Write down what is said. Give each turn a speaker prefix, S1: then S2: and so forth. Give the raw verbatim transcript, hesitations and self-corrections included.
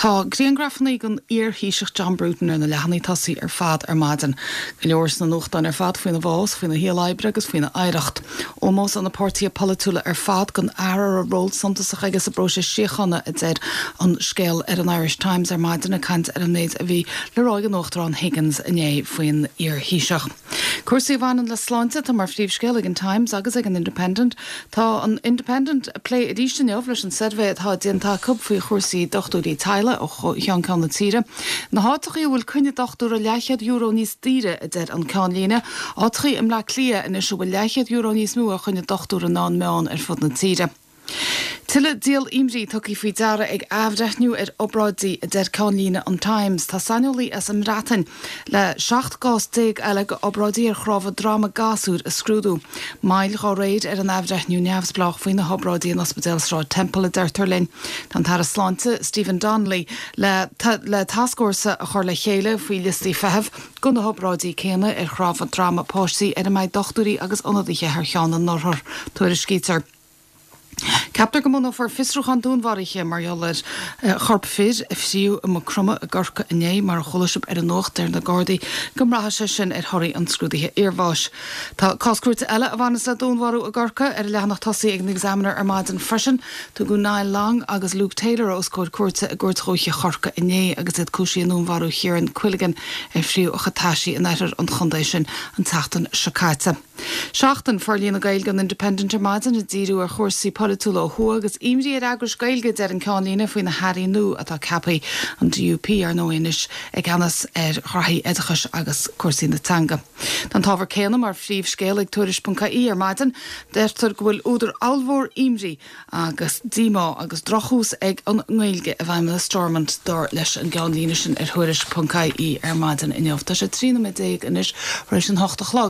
S1: Tá Griangrafnaí gon iarthíiseach John Bruton ar na lehannaí tosaí ar fad ar maidin. Go leor na nuachtain ar fad faoina bhás, faoina héalaibre agus faoina aireacht. Ómós an na pártaí polúla ar fad gon air a ról santasach agus a brose siochanna a dead an scéal ar an Irish Times ar maidin a cant ar an méid a bhí le roiig an Uachtarán Higgins iné faoin iarthíiseach. Cuasaí bhanan le sláinte tá mar phríomhscéal ag an Times agus ag an Independent. Tá an Independent play a díiste neamh leis an sedbheith atá déantá cub faoi chuirsaí dochtúí Taile ó Cheann Ceann na tíre. Na hátachaí bhfuil cunne dochtú a leithad euro níos tíre a dead an Ceann líne, átachaí im le clia in is bhfuil leithad euro níos mú a chunne dochtú a ná meán ar fud na tíre. Tile díal imrí tucí fao deara ag abhreithniú ar obráidí a dead Ceann líne an Times. Tá sanolí as an ratain le seacht gás déag eile go obráidí ar chráfa drama gasúr a scrúdú. Mail gá réid ar an abhreithniú neamhsblach faoin na obráidí an Ospidéalsrá Temple a Deirtarlinn. Tá tar a sláinte Stephen Donnelly le, ta, le tascórsa a chuir le chéile faoi listí feheh gon na obráidí céine ar chráfa drama pósaí ar a maid dochtúí agus onadaithe ar cheann an northar tuair scítar. Captar go mna for fisrúchan dúnmhariche mar joller uh, chorp fir fsiú am crumme a gorca iné mar a cholasúp ar an nocht ar na Gardaí gomrathe sin ar thoirí an scrúdaithe iarmhais. Tá cáscrúte eile a bhanas le dúnmharú a gorca ar leannach tosaí ag an examiner ar maidin freisin tú go Niall Long agus Luke Taylor os cóir cuarta a gcuirtróiche chorca iné agus iad cúsí an dúnmharú Chiaran Quilligan ar fríú a chatáisí in éitir an chundéis sin an tatan Siocáite. Seachtain farlíon na Gaeilge an Independent ar maidin a díú ar chóirsaí polúla ó agus imrí ar agras Gaeilge ar an Ceann líne faoin na Harry nu atá capaí an D U P ar nóinis ag anas ar chorthaí edachas agus cuasaí na tanga. Tá tábhar céanna mar phríomhscéal ag tuairis bodca í ar maidin, deirtar go bhfuil údar almhór imrí agus dímá agus drochús ag an Gaeilge a bhaim le Stormont dár leis an Ceann líne sin ar tuairis bodca í ar maidin inneamh. Tá sé trína mé déag inis rééis an hochtach lá.